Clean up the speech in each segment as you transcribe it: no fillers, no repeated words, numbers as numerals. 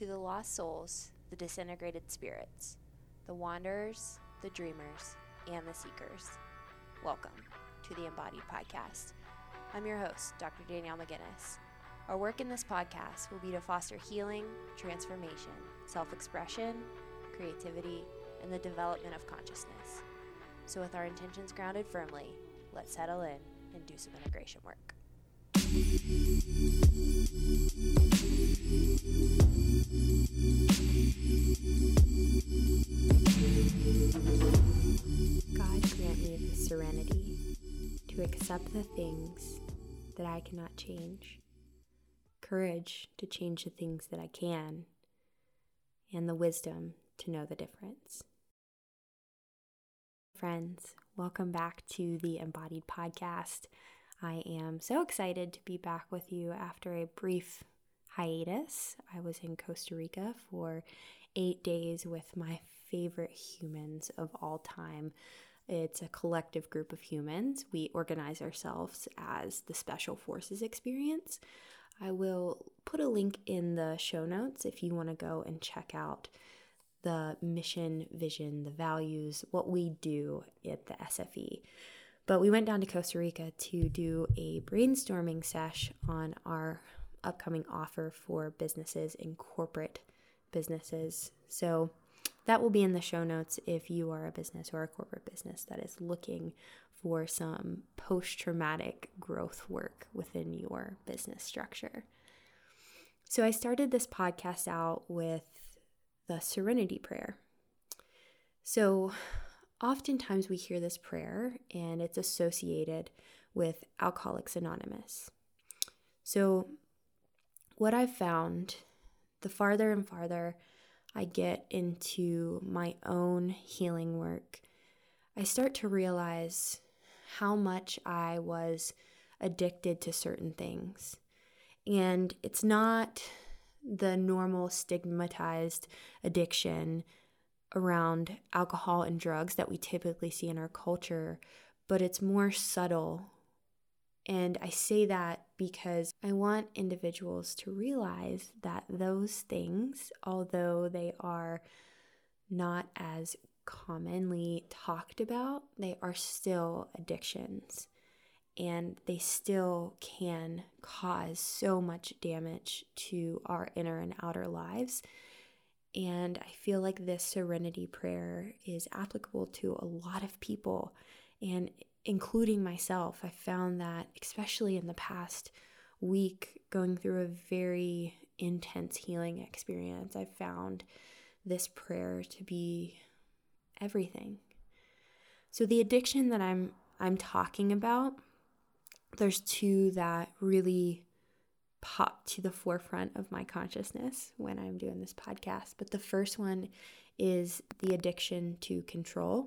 To the lost souls, the disintegrated spirits, the wanderers, the dreamers, and the seekers, welcome to the Embodied Podcast. I'm your host, Dr. Danielle McGinnis. Our work in this podcast will be to foster healing, transformation, self-expression, creativity, and the development of consciousness. So with our intentions grounded firmly, let's settle in and do some integration work. God grant me the serenity to accept the things that I cannot change, courage to change the things that I can, and the wisdom to know the difference. Friends, welcome back to the Embodied Podcast. I am so excited to be back with you after a brief hiatus. I was in Costa Rica for 8 days with my favorite humans of all time. It's a collective group of humans. We organize ourselves as the Special Forces Experience. I will put a link in the show notes if you want to go and check out the mission, vision, the values, what we do at the SFE. But we went down to Costa Rica to do a brainstorming sesh on our upcoming offer for businesses and corporate businesses. So that will be in the show notes if you are a business or a corporate business that is looking for some post-traumatic growth work within your business structure. So I started this podcast out with the Serenity Prayer. So oftentimes we hear this prayer and it's associated with Alcoholics Anonymous. So what I've found, the farther and farther I get into my own healing work, I start to realize how much I was addicted to certain things. And it's not the normal stigmatized addiction around alcohol and drugs that we typically see in our culture, but it's more subtle. And I say that because I want individuals to realize that those things, although they are not as commonly talked about, they are still addictions. And they still can cause so much damage to our inner and outer lives. And I feel like this Serenity Prayer is applicable to a lot of people, and including myself. I found that, especially in the past week, going through a very intense healing experience, I found this prayer to be everything. So the addiction that I'm talking about, there's two that really pop to the forefront of my consciousness when I'm doing this podcast. But the first one is the addiction to control.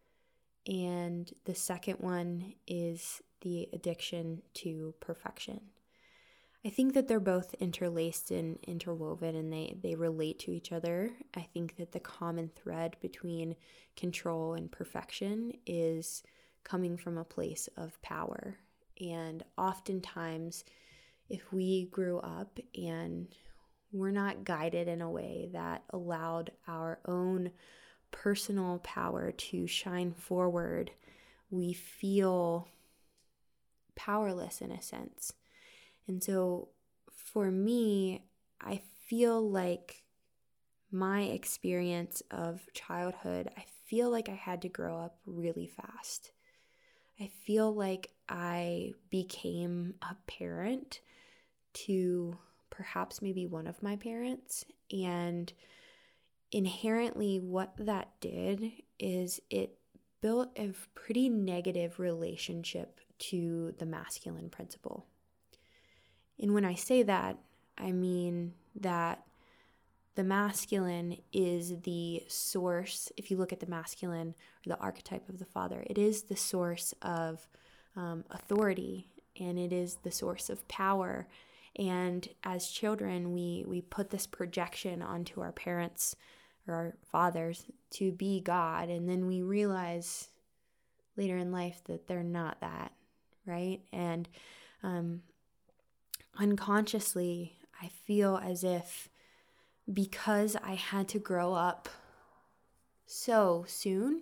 And the second one is the addiction to perfection. I think that they're both interlaced and interwoven, and they relate to each other. I think that the common thread between control and perfection is coming from a place of power. And oftentimes, if we grew up and we're not guided in a way that allowed our own personal power to shine forward, we feel powerless in a sense. And so for me, I feel like my experience of childhood, I feel like I had to grow up really fast. I feel like I became a parent to perhaps maybe one of my parents, and inherently what that did is it built a pretty negative relationship to the masculine principle. And when I say that, I mean that the masculine is the source. If you look at the masculine or the archetype of the father, it is the source of authority, and it is the source of power. And as children, we put this projection onto our parents or our fathers to be God, and then we realize later in life that they're not that, right? And unconsciously, I feel as if because I had to grow up so soon,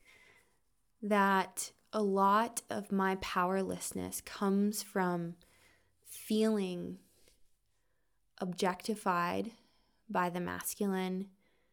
that a lot of my powerlessness comes from feeling objectified by the masculine,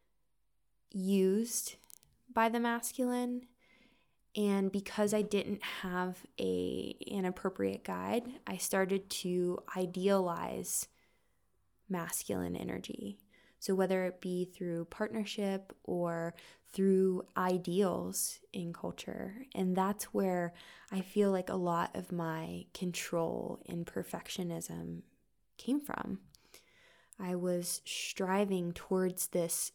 used by the masculine. And because I didn't have an appropriate guide, I started to idealize masculine energy. So whether it be through partnership or through ideals in culture, and that's where I feel like a lot of my control and perfectionism came from. I was striving towards this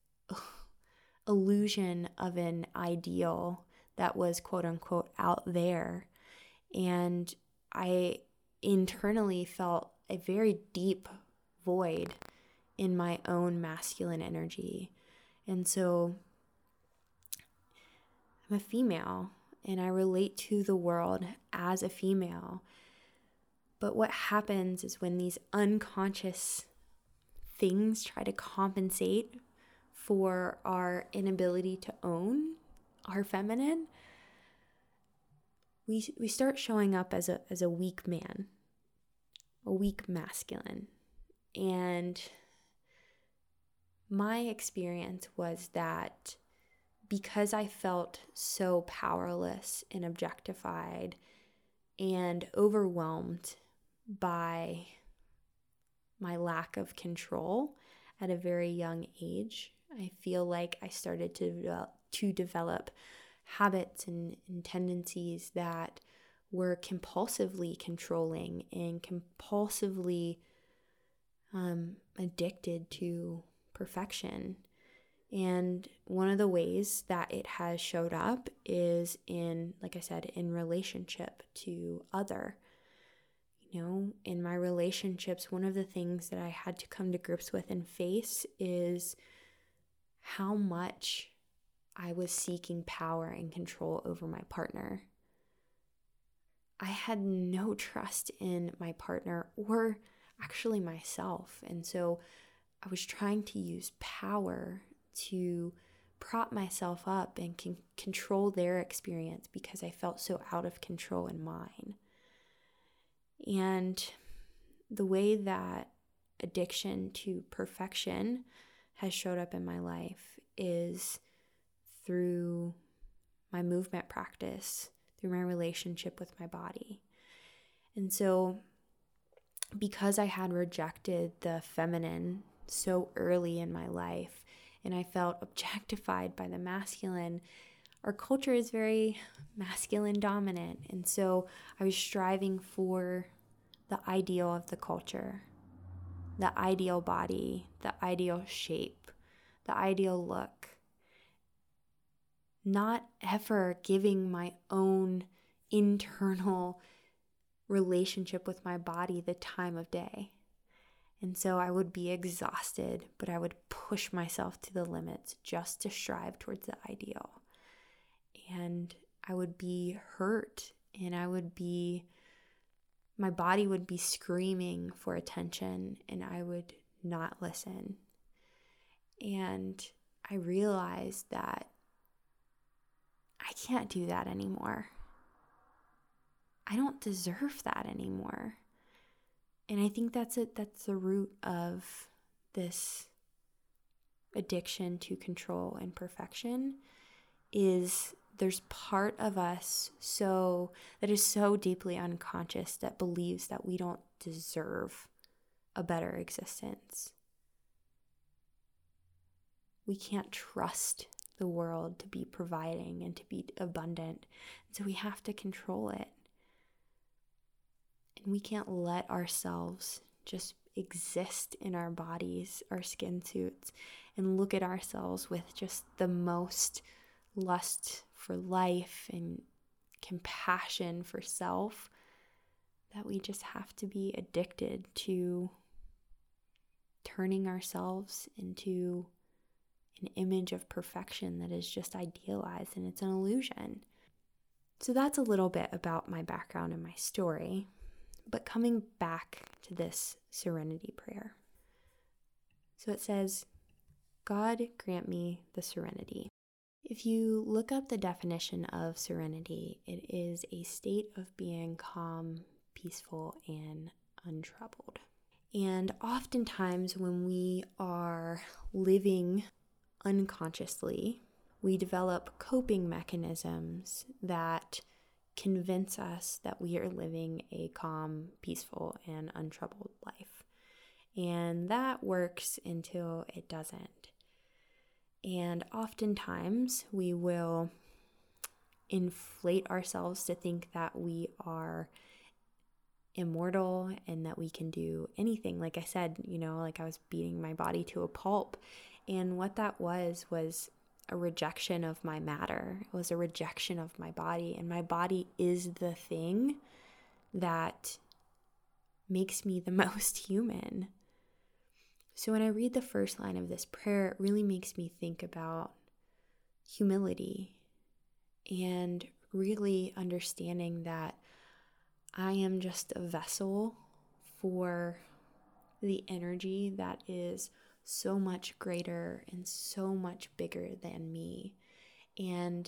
illusion of an ideal that was quote unquote out there. And I internally felt a very deep void in my own masculine energy. And so I'm a female and I relate to the world as a female. But what happens is when these unconscious things try to compensate for our inability to own our feminine, we start showing up as a weak man, a weak masculine. And my experience was that because I felt so powerless and objectified and overwhelmed by my lack of control at a very young age, I feel like I started to develop habits and tendencies that were compulsively controlling and compulsively addicted to perfection. And one of the ways that it has showed up is in, like I said, in relationship to other. In my relationships, one of the things that I had to come to grips with and face is how much I was seeking power and control over my partner. I had no trust in my partner or actually myself. And so I was trying to use power to prop myself up and control their experience because I felt so out of control in mine. And the way that addiction to perfection has showed up in my life is through my movement practice, through my relationship with my body. And so because I had rejected the feminine so early in my life and I felt objectified by the masculine, our culture is very masculine dominant. And so I was striving for the ideal of the culture, the ideal body, the ideal shape, the ideal look, not ever giving my own internal relationship with my body the time of day. And so I would be exhausted, but I would push myself to the limits just to strive towards the ideal. And I would be hurt, and my body would be screaming for attention, and I would not listen. And I realized that I can't do that anymore. I don't deserve that anymore. And I think that's the root of this addiction to control and perfection, is there's part of us that is so deeply unconscious that believes that we don't deserve a better existence. We can't trust the world to be providing and to be abundant. So we have to control it. And we can't let ourselves just exist in our bodies, our skin suits, and look at ourselves with just the most lust for life and compassion for self, that we just have to be addicted to turning ourselves into an image of perfection that is just idealized, and it's an illusion. So that's a little bit about my background and my story. But coming back to this serenity prayer. So it says, God grant me the serenity. If you look up the definition of serenity, it is a state of being calm, peaceful, and untroubled. And oftentimes when we are living unconsciously, we develop coping mechanisms that convince us that we are living a calm, peaceful, and untroubled life. And that works until it doesn't. And oftentimes we will inflate ourselves to think that we are immortal and that we can do anything. Like I said, like I was beating my body to a pulp. And what that was a rejection of my matter. It was a rejection of my body. And my body is the thing that makes me the most human. So when I read the first line of this prayer, it really makes me think about humility and really understanding that I am just a vessel for the energy that is so much greater and so much bigger than me. And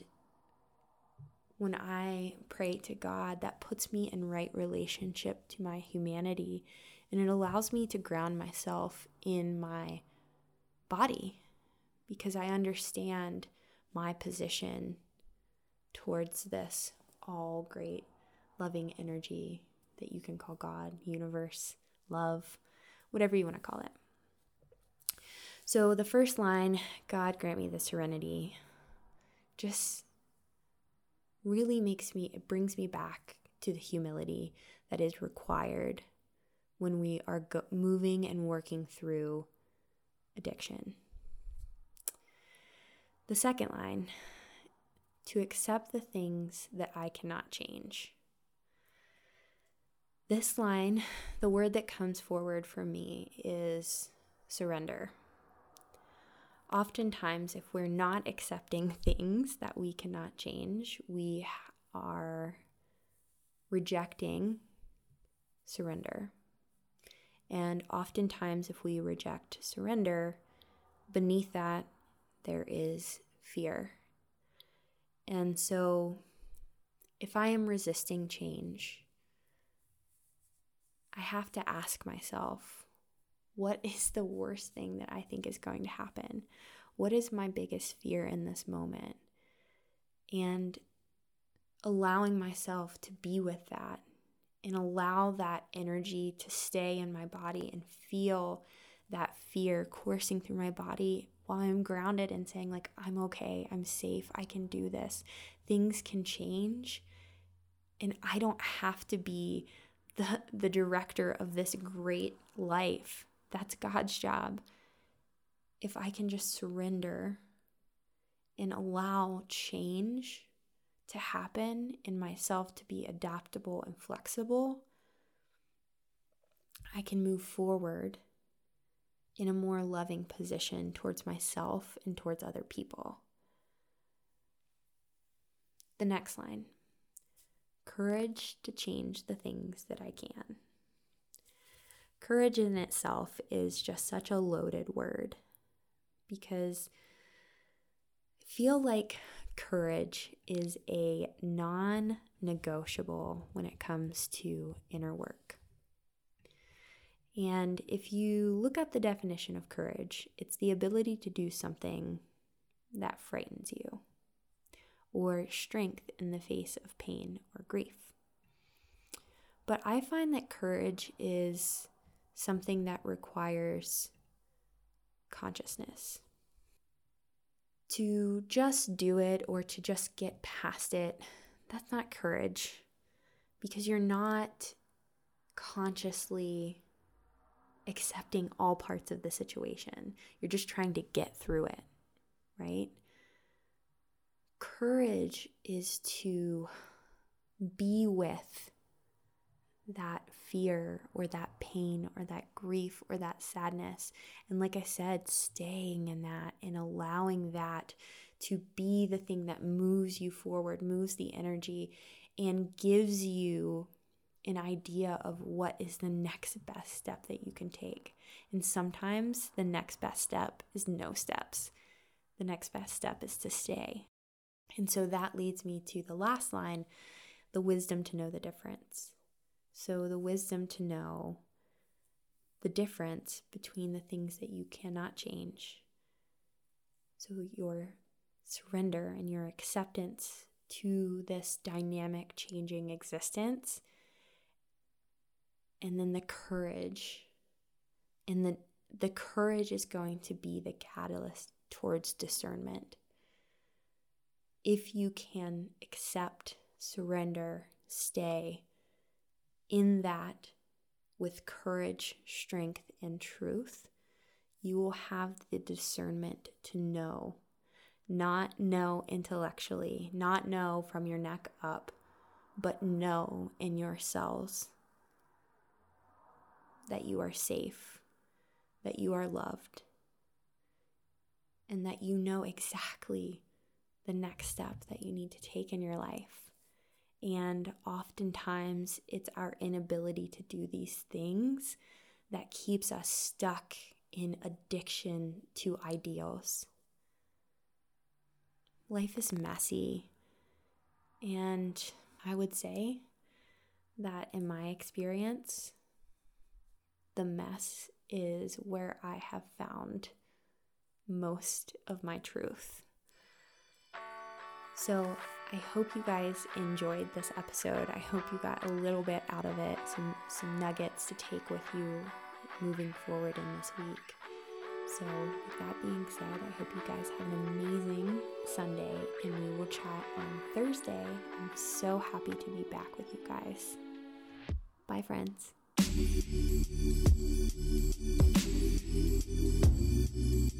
when I pray to God, that puts me in right relationship to my humanity, and it allows me to ground myself in my body because I understand my position towards this all great loving energy that you can call God, universe, love, whatever you want to call it. So the first line, God grant me the serenity, just really it brings me back to the humility that is required when we are moving and working through addiction. The second line, to accept the things that I cannot change. This line, the word that comes forward for me is surrender. Oftentimes, if we're not accepting things that we cannot change, we are rejecting surrender. And oftentimes, if we reject surrender, beneath that, there is fear. And so, if I am resisting change, I have to ask myself, what is the worst thing that I think is going to happen? What is my biggest fear in this moment? And allowing myself to be with that and allow that energy to stay in my body and feel that fear coursing through my body while I'm grounded and saying, like, I'm okay, I'm safe, I can do this. Things can change, and I don't have to be the director of this great life. That's God's job. If I can just surrender and allow change to happen in myself, to be adaptable and flexible, I can move forward in a more loving position towards myself and towards other people. The next line, courage to change the things that I can. Courage in itself is just such a loaded word because I feel like courage is a non-negotiable when it comes to inner work. And if you look up the definition of courage, it's the ability to do something that frightens you, or strength in the face of pain or grief. But I find that courage is something that requires consciousness. To just do it or to just get past it, that's not courage, because you're not consciously accepting all parts of the situation. You're just trying to get through it, right? Courage is to be with that fear or that pain or that grief or that sadness. And like I said, staying in that and allowing that to be the thing that moves you forward, moves the energy, and gives you an idea of what is the next best step that you can take. And sometimes the next best step is no steps. The next best step is to stay. And so that leads me to the last line, the wisdom to know the difference. So the wisdom to know the difference between the things that you cannot change. So your surrender and your acceptance to this dynamic, changing existence. And then the courage. And the courage is going to be the catalyst towards discernment. If you can accept, surrender, stay in that with courage, strength, and truth, you will have the discernment to know. Not know intellectually, not know from your neck up, but know in your cells that you are safe, that you are loved, and that you know exactly the next step that you need to take in your life. And oftentimes it's our inability to do these things that keeps us stuck in addiction to ideals. Life is messy, and I would say that in my experience, the mess is where I have found most of my truth. So I hope you guys enjoyed this episode. I hope you got a little bit out of it, some nuggets to take with you moving forward in this week. So with that being said, I hope you guys have an amazing Sunday, and we will chat on Thursday. I'm so happy to be back with you guys. Bye, friends.